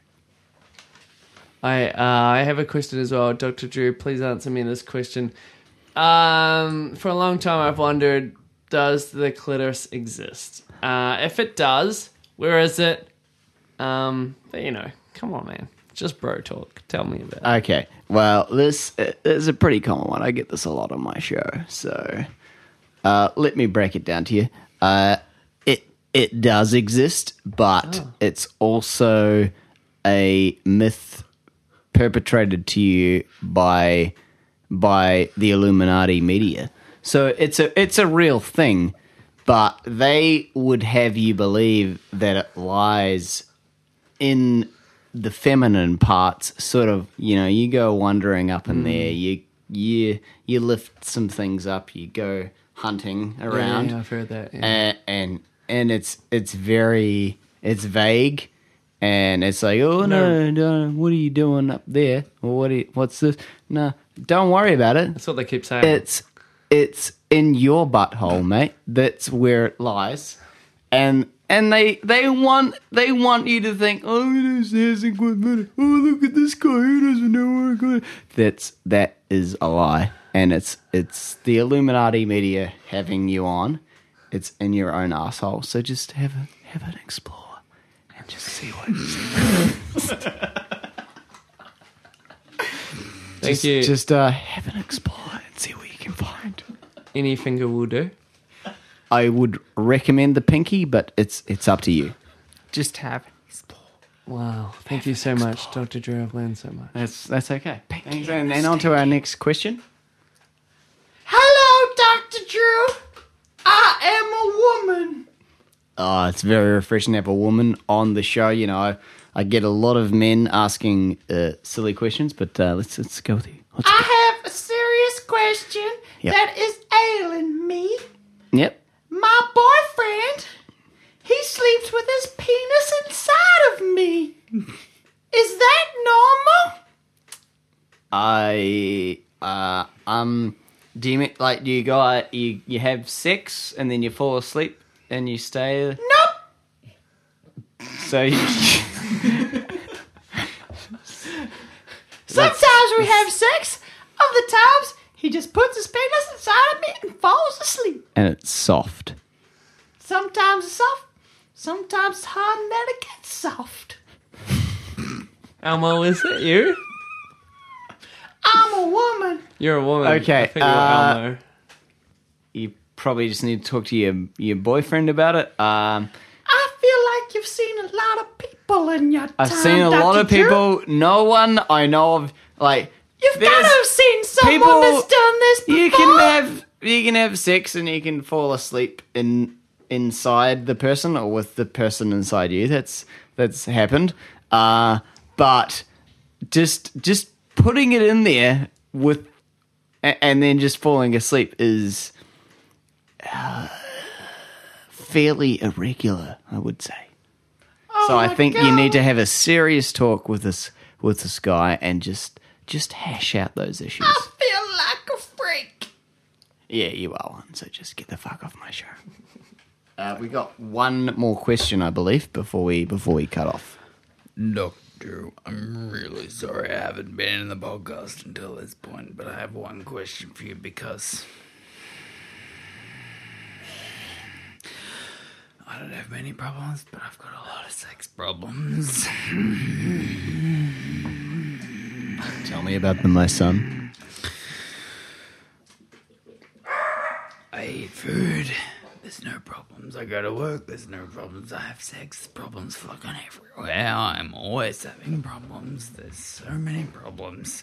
I uh, I have a question as well, Doctor Drew. Please answer me this question. Um, for a long time, I've wondered: does the clitoris exist? Uh, if it does, where is it? Um, but you know, come on, man. Just bro talk. Tell me about it. Okay. Well, this uh, is a pretty common one. I get this a lot on my show. So uh, let me break it down to you. Uh, it it does exist, but Oh. it's also a myth perpetrated to you by by the Illuminati media. So it's a it's a real thing, but they would have you believe that it lies in the feminine parts. Sort of, you know, you go wandering up in there, you you you lift some things up, you go hunting around, Yeah, I've heard that. Yeah. and and and it's it's very it's vague, and it's like, oh no, no, what are you doing up there? Or what? Are you, what's this? No, don't worry about it. That's what they keep saying. It's it's in your butthole, mate. That's where it lies, and and they they want they want you to think, oh, this isn't quite funny. Oh, look at this guy who doesn't know where it goes. That's that is a lie, and it's it's the Illuminati media having you on. It's in your own asshole. So just have a have an explore and just see what. Thank just, you. Just uh, have an explore and see what you can find. Any finger will do. I would recommend the pinky, but it's it's up to you. Just have explore. Wow. Thank you so much, Doctor Drew. I've learned so much. That's that's okay. Thanks, and then on to our next question. Hello, Doctor Drew. I am a woman. Oh, it's very refreshing to have a woman on the show. You know, I, I get a lot of men asking uh, silly questions, but uh, let's let's go with you. Let's go. I have a serious question Yep. that is ailing me. Yep. My boyfriend, he sleeps with his penis inside of me. Is that normal? I uh um. Do you mean, like, do you go out, you you have sex and then you fall asleep and you stay? Nope. So you, Sometimes we have sex. Other times, he just puts his penis inside of me and falls asleep. and it's soft. Sometimes it's soft. Sometimes it's hard and then it gets soft. Elmo, is it you? I'm a woman. You're a woman. Okay, I think you're uh, Elmo. You probably just need to talk to your your boyfriend about it. Um, I feel like you've seen a lot of people in your time. I've seen a lot Doctor of Drew. people. No one I know of, like, You've got there's to have seen someone people- that's done this before. you can have you can have sex and you can fall asleep in inside the person or with the person inside you. That's that's happened. Uh, but just just putting it in there with a- and then just falling asleep is uh, fairly irregular, I would say. Oh So I my think you God. need to have a serious talk with this with this guy and just just hash out those issues. I feel like a freak. Yeah, you are one, so just get the fuck off my show. Uh, we got one more question, I believe, before we before we cut off. Doctor, I'm really sorry I haven't been in the podcast until this point, but I have one question for you because I don't have many problems, but I've got a lot of sex problems. Tell me about them, my son. I eat food. There's no problems. I go to work. There's no problems. I have sex. Problems fucking everywhere. I'm always having problems. There's so many problems.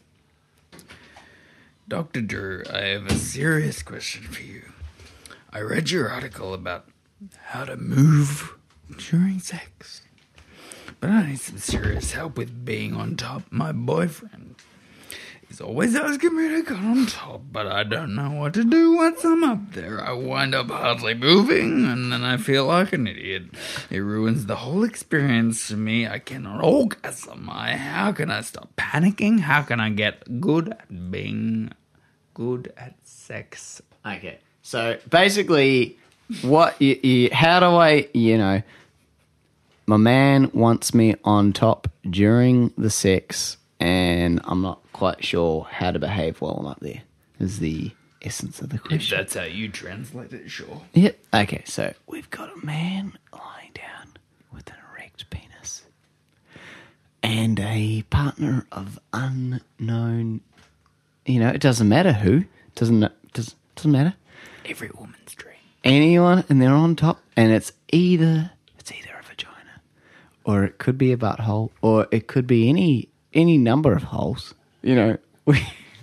Doctor Drew, I have a serious question for you. I read your article about how to move during sex, but I need some serious help with being on top. My boyfriend He's always asking me to get on top, but I don't know what to do once I'm up there. I wind up hardly moving, and then I feel like an idiot. It ruins the whole experience to me. I cannot orgasm. I, how can I stop panicking? How can I get good at being good at sex? Okay, so basically, what you, you, how do I, you know, my man wants me on top during the sex, and I'm not quite sure how to behave while I'm up there, is the essence of the If question. that's how you translate it, sure. Yep. Okay, so we've got a man lying down with an erect penis and a partner of unknown, you know, it doesn't matter who, doesn't does, doesn't matter. Every woman's dream. Anyone, and they're on top, and it's either it's either a vagina, or it could be a butthole, or it could be any any number of holes. You know, we.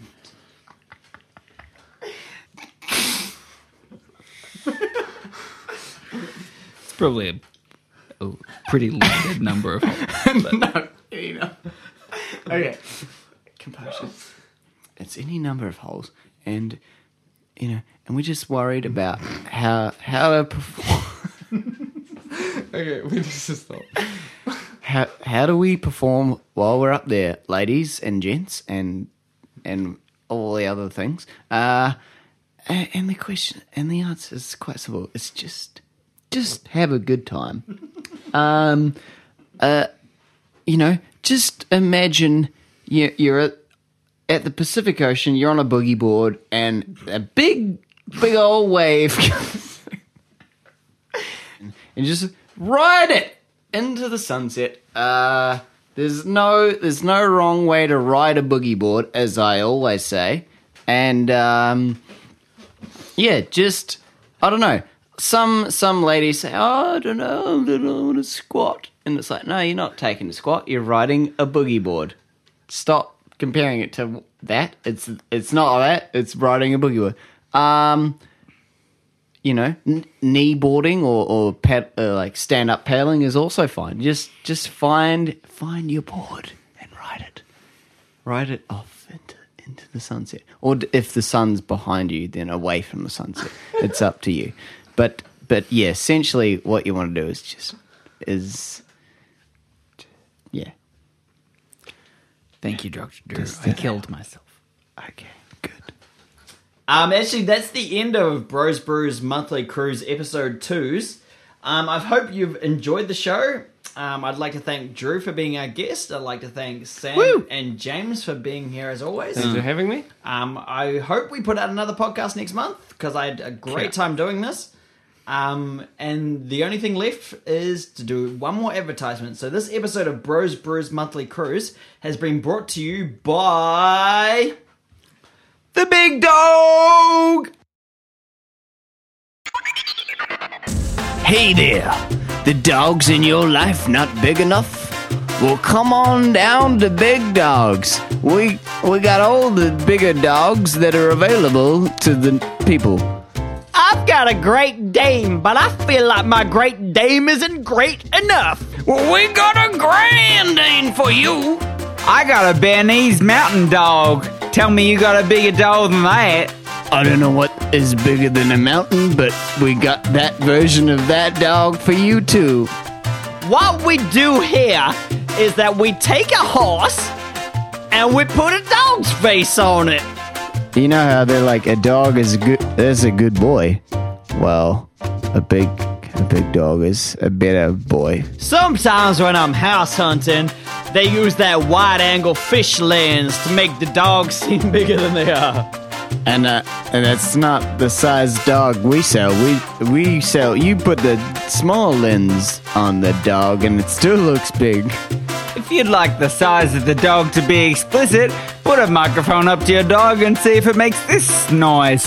It's probably a, a pretty limited number of holes. But No, you know. Okay, composure. It's any number of holes, and you know, and we're just worried about how how to perform. Okay, we need to stop. How how do we perform while we're up there, ladies and gents, and and all the other things? Uh, and, and the question and the answer is quite simple. It's just just have a good time. Um, uh, you know, just imagine you, you're at at the Pacific Ocean. You're on a boogie board, and a big big old wave comes, and just ride it into the sunset. Uh, there's no there's no wrong way to ride a boogie board, as I always say. And um, yeah, just I don't know. Some some ladies say, "Oh, I don't know, I don't know, I want to squat," and it's like, no, you're not taking a squat. You're riding a boogie board. Stop comparing it to that. It's it's not that. It's riding a boogie board. Um. You know, n- knee boarding or or pad, uh, like stand up paddling is also fine. Just just find find your board and ride it, ride it off into into the sunset. Or d- if the sun's behind you, then away from the sunset. It's up to you. But but yeah, essentially what you want to do is just is yeah. thank you, Doctor Drew. Does I that- killed myself. Okay, good. Um, actually, that's the end of Bros Brews Monthly Cruise episode twos. Um, I hope you've enjoyed the show. Um, I'd like to thank Drew for being our guest. I'd like to thank Sam Woo! and James for being here as always. Thanks for having me. Um, I hope we put out another podcast next month because I had a great Sure. time doing this. Um, and the only thing left is to do one more advertisement. So this episode of Bros Brews Monthly Cruise has been brought to you by The Big Dog! Hey there, the dogs in your life not big enough? Well, come on down to Big Dogs. We we got all the bigger dogs that are available to the people. I've got a Great Dane, but I feel like my Great Dane isn't great enough. Well, we got a Grand Dane for you. I got a Bernese Mountain Dog. Tell me you got a bigger dog than that. I don't know what is bigger than a mountain, but we got that version of that dog for you too. What we do here is that we take a horse and we put a dog's face on it. You know how they're like, a dog is a good is a good boy. Well, a big a big dog is a better boy. Sometimes when I'm house hunting, they use that wide-angle fish lens to make the dogs seem bigger than they are. And uh, and that's not the size dog we sell. We we sell. You put the small lens on the dog, and it still looks big. If you'd like the size of the dog to be explicit, put a microphone up to your dog and see if it makes this noise.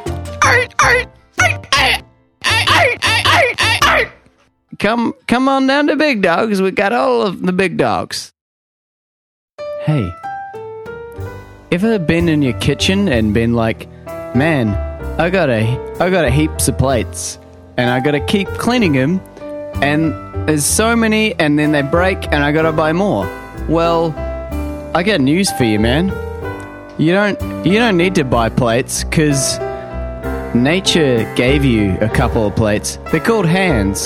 Come come on down to Big Dogs. We got all of the big dogs. Hey, ever been in your kitchen and been like, man, I got a I got a heaps of plates, and I got to keep cleaning them, and there's so many, and then they break, and I got to buy more. Well, I got news for you, man. You don't you don't need to buy plates because nature gave you a couple of plates. They're called hands.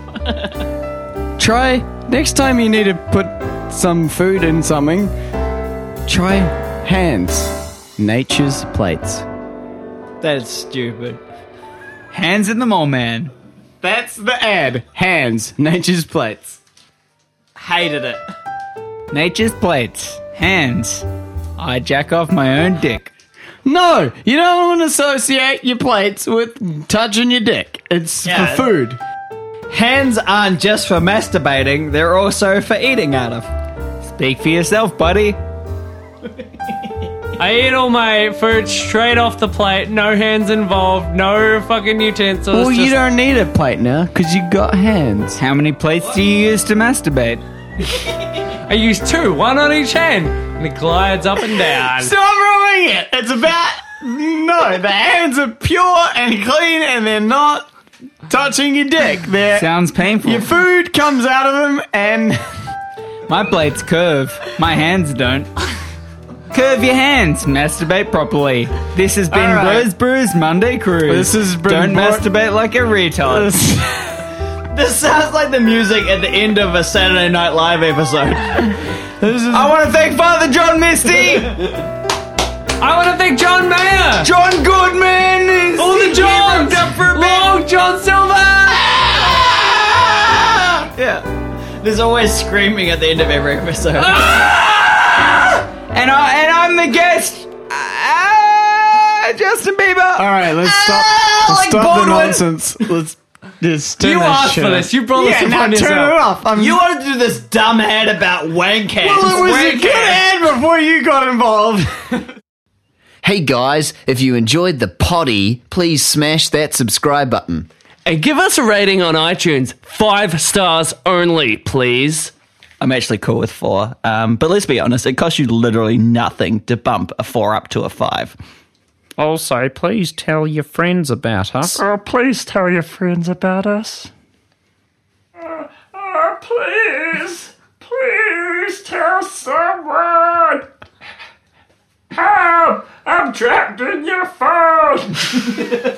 Try next time you need to put some food in something. Try hands. Nature's plates. That's stupid. Hands in the mole man. That's the ad. Hands. Nature's plates. Hated it. Nature's plates. Hands. I jack off my own dick. No, you don't want to associate your plates with touching your dick. It's Yeah. for food. Hands aren't just for masturbating, they're also for eating out of. Speak for yourself, buddy. I eat all my food straight off the plate, no hands involved, no fucking utensils. Well, you just- don't need a plate now because you got hands. How many plates do you use to masturbate? I use two, one on each hand, and it glides up and down. Stop ruining it. It's about no. The hands are pure and clean, and they're not touching your dick. They're Sounds painful. your food comes out of them, and My plates curve. My hands don't. Curve your hands. Masturbate properly. This has been All right. Bros Brews Monday Cruise. This has been Don't brought- masturbate like a retard. This sounds like the music at the end of a Saturday Night Live episode. this is I want to thank Father John Misty, I want to thank John Mayer, John Goodman, and all the Johns, up for a bit. Long John Silver. Yeah. There's always screaming at the end of every episode. And I and I'm the guest, uh, Justin Bieber. all right. Let's stop. Ah, let's like stop Baldwin. the nonsense. Let's just turn You that asked shit for off. this. You brought this Yeah, upon now turn yourself. it off. I'm, You wanted to do this dumb ad about wank hands. well, it was a Wank good hands. ad before you got involved. Hey guys, if you enjoyed the potty, please smash that subscribe button. And give us a rating on iTunes. Five stars only, please. I'm actually cool with four. Um, but let's be honest, it costs you literally nothing to bump a four up to a five. Also, please tell your friends about us. Oh, please tell your friends about us. Oh, oh, please. Please tell someone. Help! I'm trapped in your phone.